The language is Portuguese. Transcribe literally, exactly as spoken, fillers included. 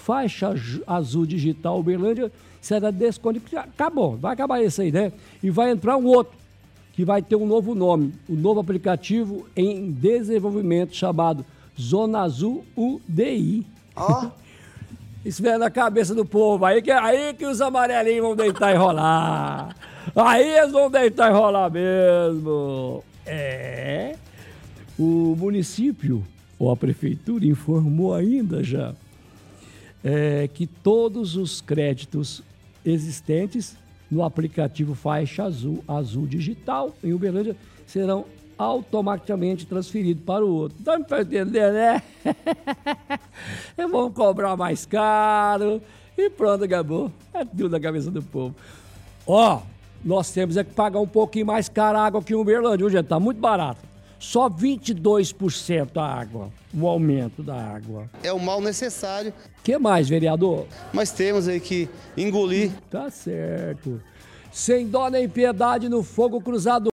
faixa azul digital Uberlândia será desconectado. Acabou, vai acabar esse aí, né? E vai entrar um outro, que vai ter um novo nome, um novo aplicativo em desenvolvimento chamado Zona Azul U D I. Ó. Oh. Isso vem na cabeça do povo, aí que, aí que os amarelinhos vão deitar e rolar. Aí eles vão deitar e rolar mesmo. É. O município, ou a prefeitura, informou ainda já é, que todos os créditos existentes no aplicativo Faixa Azul, Azul Digital, em Uberlândia, serão automaticamente transferidos para o outro. Tá me entendendo, né? Vão cobrar mais caro e pronto, acabou. É tudo na cabeça do povo. Ó, nós temos é que pagar um pouquinho mais caro a água aqui em Uberlândia, hoje tá muito barato. Só vinte e dois por cento a água, o aumento da água. É o mal necessário. O que mais, vereador? Mas temos aí que engolir. Tá certo. Sem dó nem piedade no fogo cruzado.